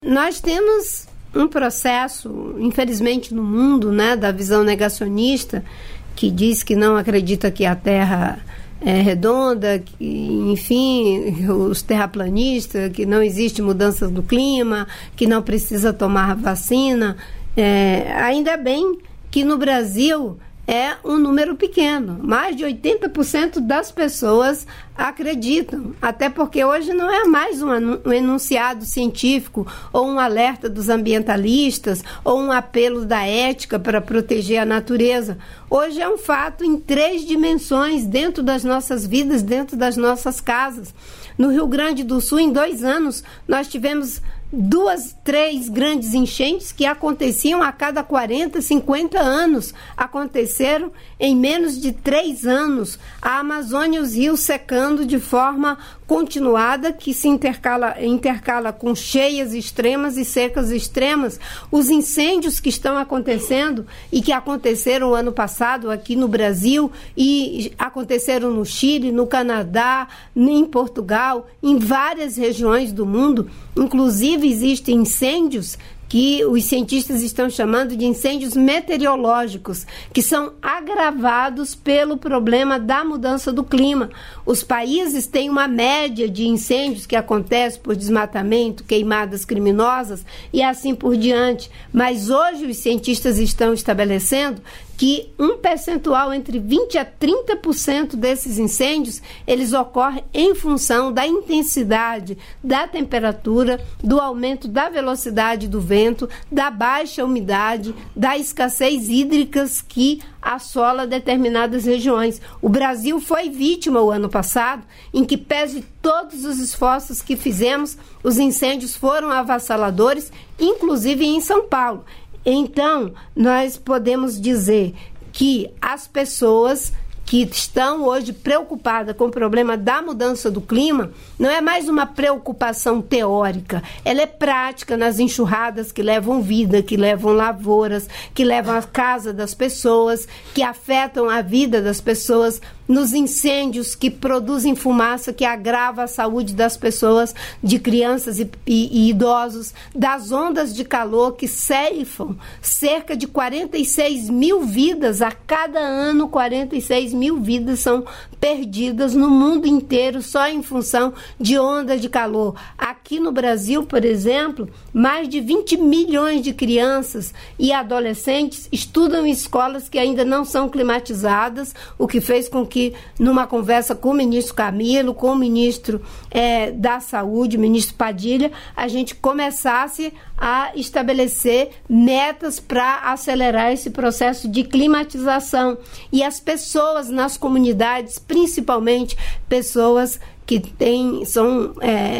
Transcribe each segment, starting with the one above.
nós temos um processo, infelizmente no mundo, né, da visão negacionista, que diz que não acredita que a Terra é redonda, que, enfim, os terraplanistas, que não existe mudança do clima, que não precisa tomar vacina. Ainda bem que no Brasil é um número pequeno. Mais de 80% das pessoas acreditam, até porque hoje não é mais um enunciado científico ou um alerta dos ambientalistas ou um apelo da ética para proteger a natureza. Hoje é um fato em 3 dimensões dentro das nossas vidas, dentro das nossas casas. No Rio Grande do Sul, em 2 anos, nós tivemos 2, 3 grandes enchentes que aconteciam a cada 40, 50 anos. Aconteceram em menos de 3 anos. A Amazônia e os rios secando de forma continuada, que se intercala com cheias extremas e secas extremas. Os incêndios que estão acontecendo e que aconteceram ano passado aqui no Brasil e aconteceram no Chile, no Canadá, em Portugal, em várias regiões do mundo. Inclusive, existem incêndios que os cientistas estão chamando de incêndios meteorológicos, que são agravados pelo problema da mudança do clima. Os países têm uma média de incêndios que acontecem por desmatamento, queimadas criminosas e assim por diante. Mas hoje os cientistas estão estabelecendo que um percentual entre 20% a 30% desses incêndios, eles ocorrem em função da intensidade, da temperatura, do aumento da velocidade do vento, da baixa umidade, da escassez hídrica que assola determinadas regiões. O Brasil foi vítima o ano passado, em que, pese todos os esforços que fizemos, os incêndios foram avassaladores, inclusive em São Paulo. Então, nós podemos dizer que as pessoas que estão hoje preocupadas com o problema da mudança do clima, não é mais uma preocupação teórica, ela é prática nas enxurradas que levam vida, que levam lavouras, que levam a casa das pessoas, que afetam a vida das pessoas, nos incêndios que produzem fumaça, que agrava a saúde das pessoas, de crianças e idosos, das ondas de calor que ceifam cerca de 46 mil vidas a cada ano. 46 mil vidas são perdidas no mundo inteiro só em função de ondas de calor. Aqui no Brasil, por exemplo, mais de 20 milhões de crianças e adolescentes estudam em escolas que ainda não são climatizadas, o que fez com que, numa conversa com o ministro Camilo, com o ministro da Saúde, o ministro Padilha, a gente começasse a estabelecer metas para acelerar esse processo de climatização. E as pessoas nas comunidades, principalmente pessoas que são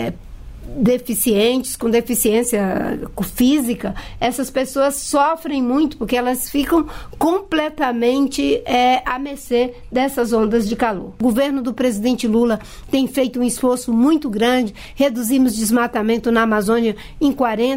deficientes, com deficiência física, essas pessoas sofrem muito porque elas ficam completamente à mercê dessas ondas de calor. O governo do presidente Lula tem feito um esforço muito grande. Reduzimos desmatamento na Amazônia em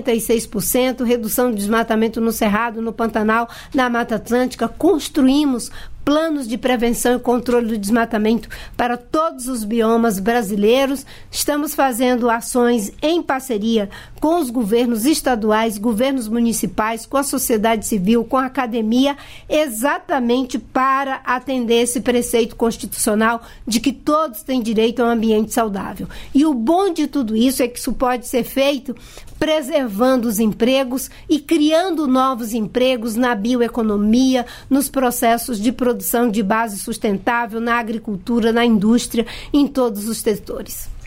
46%, redução de desmatamento no Cerrado, no Pantanal, na Mata Atlântica. Construímos planos de prevenção e controle do desmatamento para todos os biomas brasileiros. Estamos fazendo ações em parceria com os governos estaduais, governos municipais, com a sociedade civil, com a academia, exatamente para atender esse preceito constitucional de que todos têm direito a um ambiente saudável. E o bom de tudo isso é que isso pode ser feito preservando os empregos e criando novos empregos na bioeconomia, nos processos de produção de base sustentável, na agricultura, na indústria, em todos os setores.